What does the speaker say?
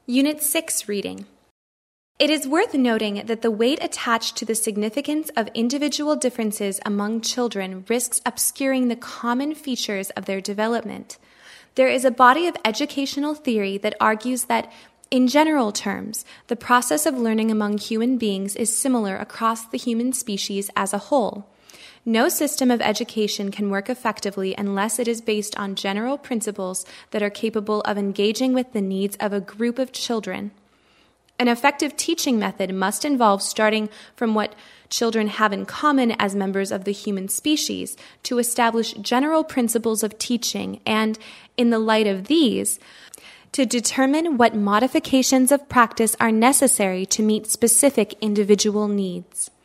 Unit 6 Reading. It is worth noting that the weight attached to the significance of individual differences among children risks obscuring the common features of their development. There is a body of educational theory that argues that, in general terms, the process of learning among human beings is similar across the human species as a whole. No system of education can work effectively unless it is based on general principles that are capable of engaging with the needs of a group of children. An effective teaching method must involve starting from what children have in common as members of the human species to establish general principles of teaching and, in the light of these, to determine what modifications of practice are necessary to meet specific individual needs.